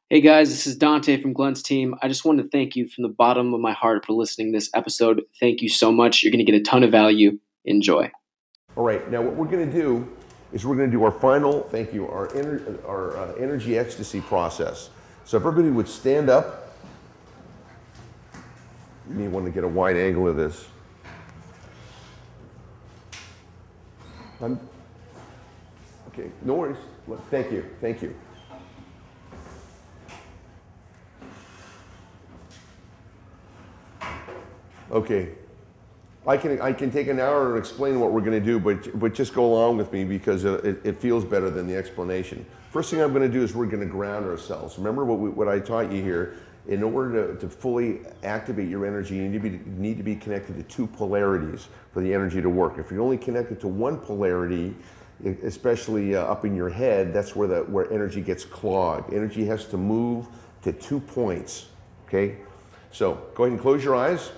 Hey guys, this is Dante from Glenn's team. I just wanted to thank you from the bottom of my heart for listening to this episode. Thank you so much. You're going to get a ton of value. Enjoy. All right, now what we're going to do is we're going to do our final, thank you, our energy ecstasy process. So if everybody would stand up, you may want to get a wide angle of this. Okay, no worries. Thank you, thank you. Okay, I can take an hour to explain what we're going to do, but just go along with me because it feels better than the explanation. First thing I'm going to do is we're going to ground ourselves. Remember what I taught you here. In order to fully activate your energy, you need to be connected to two polarities for the energy to work. If you're only connected to one polarity, especially up in your head, that's where energy gets clogged. Energy has to move to 2 points. Okay, so go ahead and close your eyes.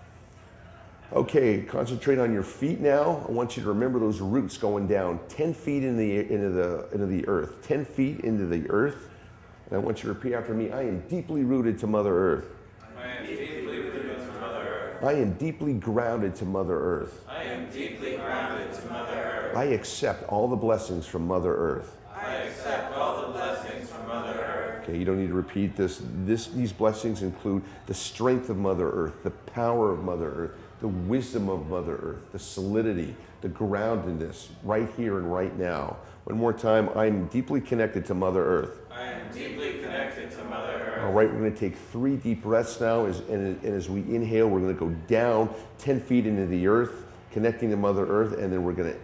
Okay, concentrate on your feet now. I want you to remember those roots going down 10 feet into the earth, 10 feet into the earth. And I want you to repeat after me. I am deeply rooted to Mother Earth. I am deeply rooted to Mother Earth. I am deeply grounded to Mother Earth. I am deeply grounded to Mother Earth. I accept all the blessings from Mother Earth. I accept all the blessings from Mother Earth. Okay, you don't need to repeat this. These blessings include the strength of Mother Earth, the power of Mother Earth, the wisdom of Mother Earth, the solidity, the groundedness right here and right now. One more time, I'm deeply connected to Mother Earth. I am deeply connected to Mother Earth. All right, we're going to take 3 deep breaths now, and as we inhale, we're going to go down 10 feet into the earth, connecting to Mother Earth, and then we're going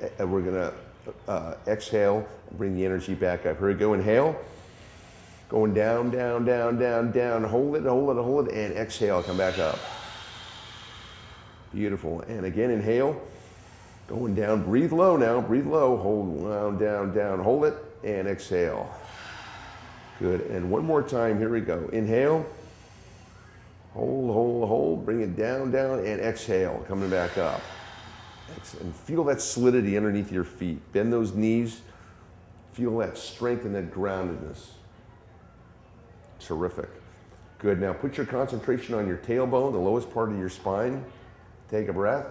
to exhale and bring the energy back up. Here we go, inhale. Going down, down, down, down, down. Hold it, hold it, hold it, and exhale, come back up. Beautiful. And again, inhale. Going down. Breathe low now. Breathe low. Hold down, down, down. Hold it and exhale. Good. And one more time. Here we go. Inhale. Hold, hold, hold. Bring it down, down, and exhale. Coming back up. And feel that solidity underneath your feet. Bend those knees. Feel that strength and that groundedness. Terrific. Good. Now put your concentration on your tailbone, the lowest part of your spine. Take a breath.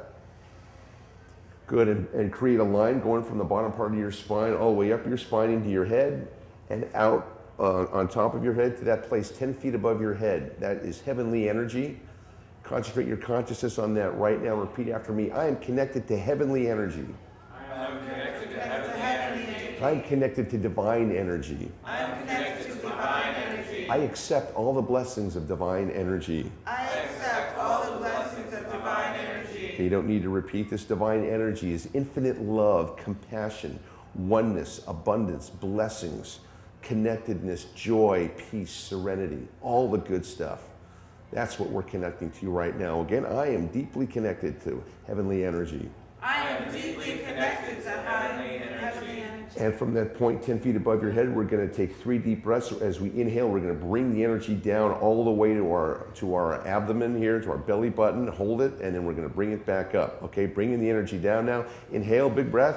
Good, and create a line going from the bottom part of your spine all the way up your spine into your head and out on top of your head to that place 10 feet above your head. That is heavenly energy. Concentrate your consciousness on that right now. Repeat after me. I am connected to heavenly energy. I am connected to heavenly energy. I am connected to divine energy. I am connected to divine energy. I accept all the blessings of divine energy. I accept all the blessings of divine energy. You don't need to repeat this. Divine energy is infinite love, compassion, oneness, abundance, blessings, connectedness, joy, peace, serenity, all the good stuff. That's what we're connecting to right now. Again, I am deeply connected to heavenly energy. I am deeply connected to heavenly energy. And from that point 10 feet above your head, we're going to take 3 deep breaths. As we inhale, we're going to bring the energy down all the way to our abdomen here, to our belly button. Hold it, and then we're going to bring it back up. Okay, bringing the energy down now. Inhale, big breath.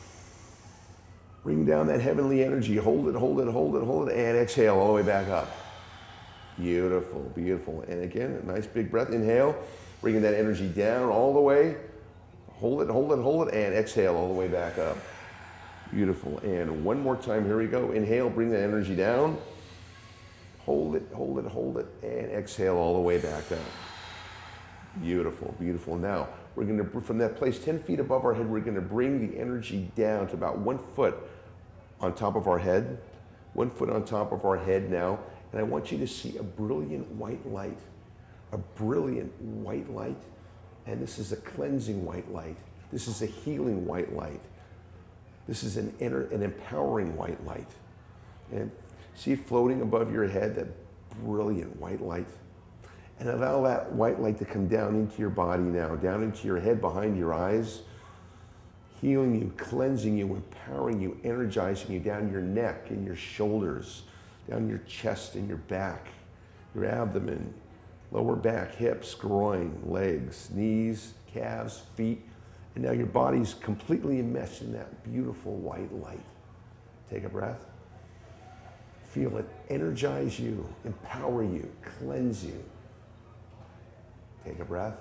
Bring down that heavenly energy. Hold it, hold it, hold it, hold it, and exhale all the way back up. Beautiful, beautiful. And again, a nice big breath. Inhale, bringing that energy down all the way. Hold it, hold it, hold it, and exhale all the way back up. Beautiful. And one more time, here we go. Inhale, bring that energy down. Hold it, hold it, hold it, and exhale all the way back up. Beautiful, beautiful. Now, we're going to, from that place 10 feet above our head, we're going to bring the energy down to about 1 foot on top of our head. 1 foot on top of our head now. And I want you to see a brilliant white light. A brilliant white light. And this is a cleansing white light. This is a healing white light. This is an empowering white light. And see floating above your head, that brilliant white light. And allow that white light to come down into your body now, down into your head, behind your eyes, healing you, cleansing you, empowering you, energizing you down your neck and your shoulders, down your chest and your back, your abdomen, lower back, hips, groin, legs, knees, calves, feet. And now your body's completely enmeshed in that beautiful white light. Take a breath. Feel it energize you, empower you, cleanse you. Take a breath.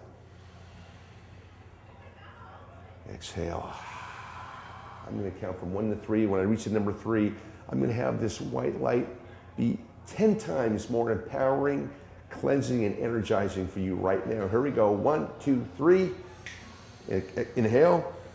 Exhale. I'm going to count from 1 to 3. When I reach the number 3, I'm going to have this white light be 10 times more empowering, cleansing, and energizing for you right now. Here we go. 1, 2, 3. Inhale.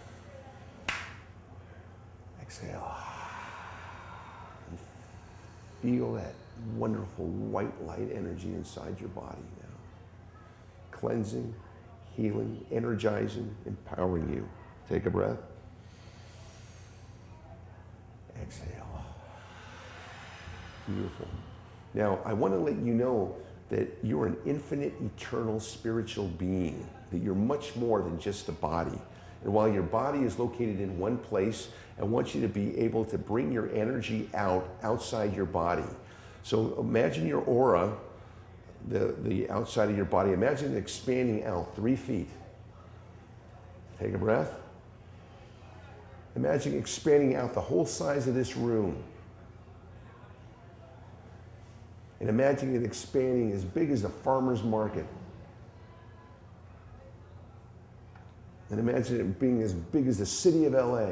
Exhale. And feel that wonderful white light energy inside your body now. Cleansing, healing, energizing, empowering you. Take a breath. Exhale. Beautiful. Now, I want to let you know that you're an infinite, eternal, spiritual being, that you're much more than just a body. And while your body is located in one place, I want you to be able to bring your energy outside your body. So imagine your aura, the outside of your body. Imagine it expanding out 3 feet. Take a breath. Imagine expanding out the whole size of this room. And imagine it expanding as big as the farmer's market. And imagine it being as big as the city of LA.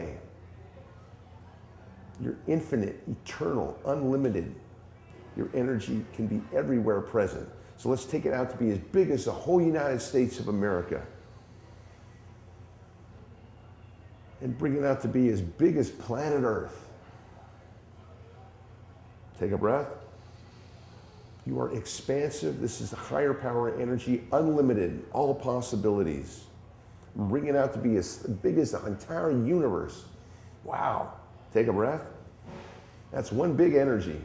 You're infinite, eternal, unlimited. Your energy can be everywhere present. So let's take it out to be as big as the whole United States of America. And bring it out to be as big as planet Earth. Take a breath. You are expansive. This is the higher power energy, unlimited, all possibilities. Bring it out to be as big as the entire universe. Wow. Take a breath. That's one big energy.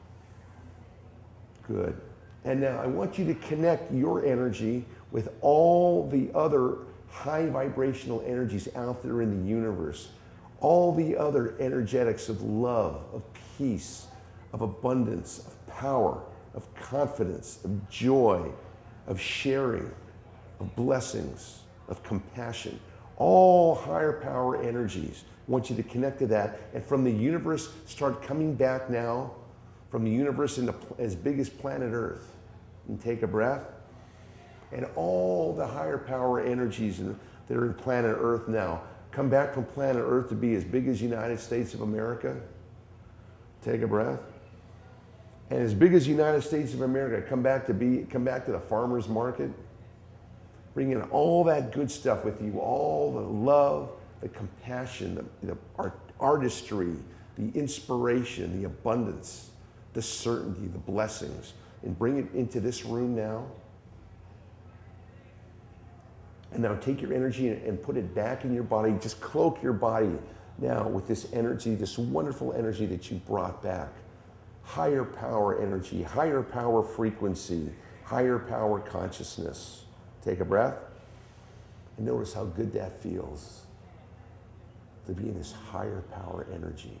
Good. And now I want you to connect your energy with all the other high vibrational energies out there in the universe. All the other energetics of love, of peace, of abundance, of power, of confidence, of joy, of sharing, of blessings, of compassion. All higher power energies. I want you to connect to that. And from the universe, start coming back now from the universe into as big as planet Earth. And take a breath. And all the higher power energies that are in planet Earth now, come back from planet Earth to be as big as United States of America. Take a breath. And as big as United States of America, come back to the farmer's market. Bring in all that good stuff with you, all the love, the compassion, the artistry, the inspiration, the abundance, the certainty, the blessings, and bring it into this room now. And now take your energy and put it back in your body. Just cloak your body now with this energy, this wonderful energy that you brought back. Higher power energy, higher power frequency, higher power consciousness. Take a breath and notice how good that feels to be in this higher power energy.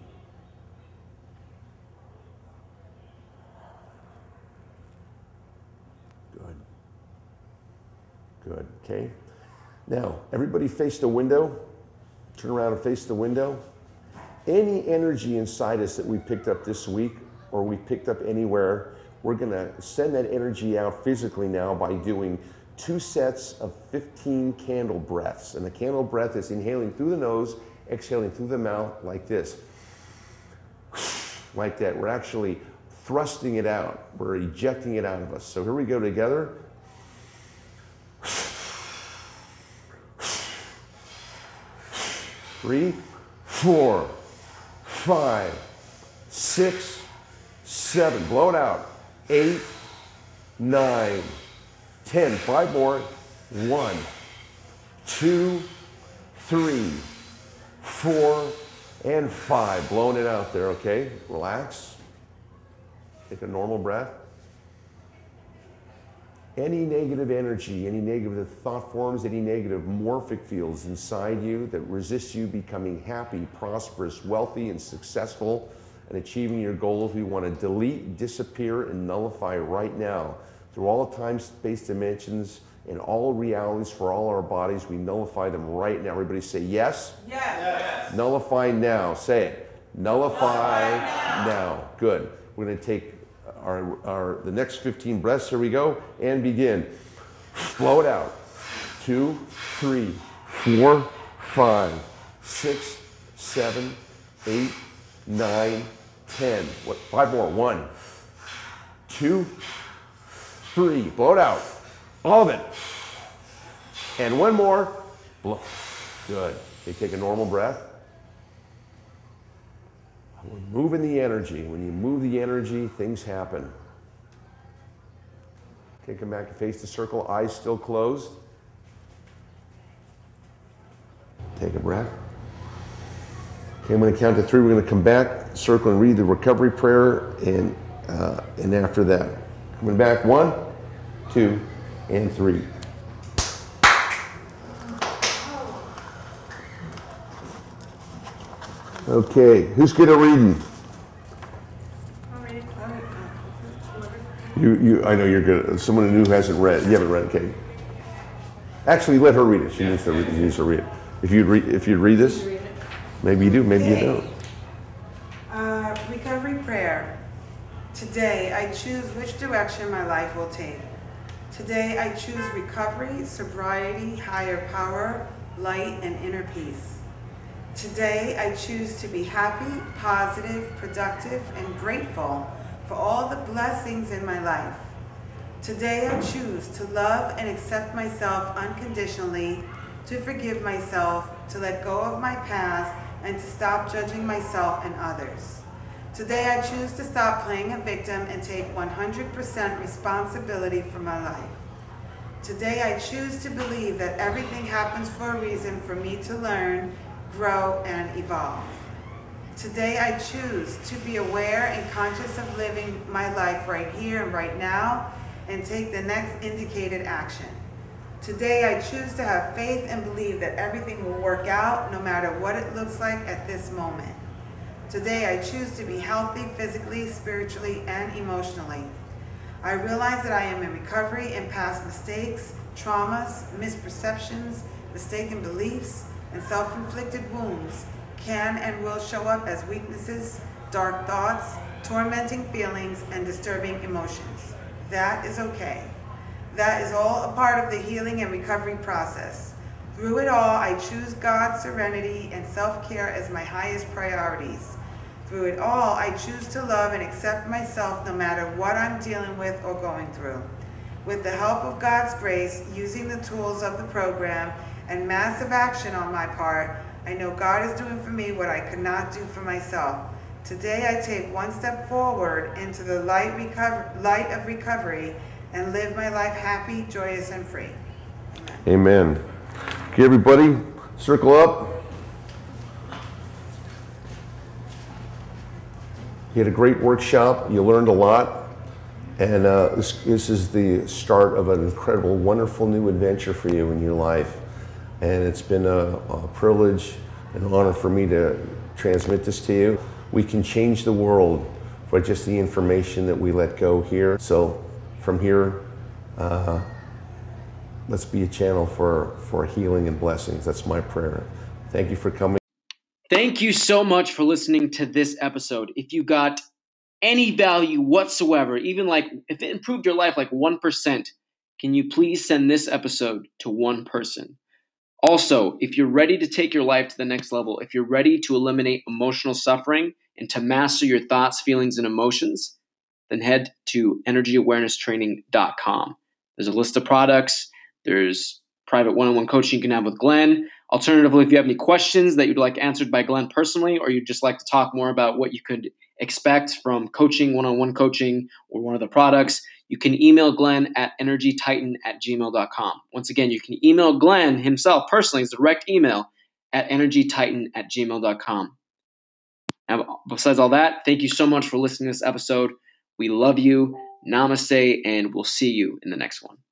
Good. Good, okay? Now, everybody face the window. Turn around and face the window. Any energy inside us that we picked up this week or we picked up anywhere, we're gonna send that energy out physically now by doing 2 sets of 15 candle breaths. And the candle breath is inhaling through the nose, exhaling through the mouth like this. Like that. We're actually thrusting it out. We're ejecting it out of us. So here we go together. 3, 4, 5, 6, 7. Blow it out. 8, 9, 10. 5 more. 1, 2, 3, 4, and 5. Blowing it out there, okay? Relax. Take a normal breath. Any negative energy, any negative thought forms, any negative morphic fields inside you that resist you becoming happy, prosperous, wealthy, and successful and achieving your goals, we want to delete, disappear, and nullify right now. Through all time, space, dimensions, and all realities for all our bodies, we nullify them right now. Everybody say yes? Yes. Nullify now. Say it. Nullify now. Good. We're going to take the next 15 breaths. Here we go, and begin. Blow it out. 2, 3, 4, 5, 6, 7, 8, 9, 10. What? 5 more. 1, 2, 3. Blow it out. All of it. And 1 more. Blow. Good. Okay, take a normal breath. We're moving the energy. When you move the energy, things happen. Okay, come back and face the circle, eyes still closed. Take a breath. Okay, I'm going to count to 3. We're going to come back, circle, and read the recovery prayer, and after that, coming back, 1, 2, and 3. Okay, who's good at reading? I know you're good. Someone who hasn't read. You haven't read, okay? Actually, let her read it. She needs to read it. If you'd read this, maybe you do, maybe you don't. Recovery prayer. Today, I choose which direction my life will take. Today, I choose recovery, sobriety, higher power, light, and inner peace. Today, I choose to be happy, positive, productive, and grateful for all the blessings in my life. Today, I choose to love and accept myself unconditionally, to forgive myself, to let go of my past, and to stop judging myself and others. Today, I choose to stop playing a victim and take 100% responsibility for my life. Today, I choose to believe that everything happens for a reason for me to learn, grow, and evolve. Today, I choose to be aware and conscious of living my life right here and right now, and take the next indicated action. Today, I choose to have faith and believe that everything will work out no matter what it looks like at this moment. Today, I choose to be healthy physically, spiritually, and emotionally. I realize that I am in recovery, and past mistakes, traumas, misperceptions, mistaken beliefs, and self-inflicted wounds can and will show up as weaknesses, dark thoughts, tormenting feelings, and disturbing emotions. That is okay. That is all a part of the healing and recovery process. Through it all, I choose God's serenity and self-care as my highest priorities. Through it all, I choose to love and accept myself no matter what I'm dealing with or going through. With the help of God's grace, using the tools of the program, and massive action on my part, I know God is doing for me what I could not do for myself. Today, I take 1 step forward into the light of recovery and live my life happy, joyous, and free. Amen. Okay, everybody, circle up. You had a great workshop. You learned a lot. And this is the start of an incredible, wonderful new adventure for you in your life. And it's been a privilege and an honor for me to transmit this to you. We can change the world by just the information that we let go here. So from here, let's be a channel for healing and blessings. That's my prayer. Thank you for coming. Thank you so much for listening to this episode. If you got any value whatsoever, even like if it improved your life like 1%, can you please send this episode to one person? Also, if you're ready to take your life to the next level, if you're ready to eliminate emotional suffering and to master your thoughts, feelings, and emotions, then head to energyawarennesstraining.com. There's a list of products. There's private one-on-one coaching you can have with Glenn. Alternatively, if you have any questions that you'd like answered by Glenn personally, or you'd just like to talk more about what you could expect from coaching, one-on-one coaching, or one of the products, you can email Glenn at energytitan@gmail.com. Once again, you can email Glenn himself personally, his direct email at energytitan@gmail.com. Now, besides all that, thank you so much for listening to this episode. We love you. Namaste, and we'll see you in the next one.